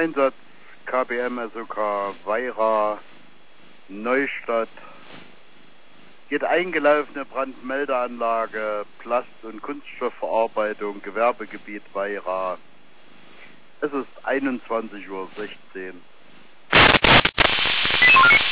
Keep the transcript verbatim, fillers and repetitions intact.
Einsatz K B M S O K Weira Neustadt. Geht eingelaufene Brandmeldeanlage, Plast- und Kunststoffverarbeitung, Gewerbegebiet Weira. Es ist einundzwanzig Uhr sechzehn.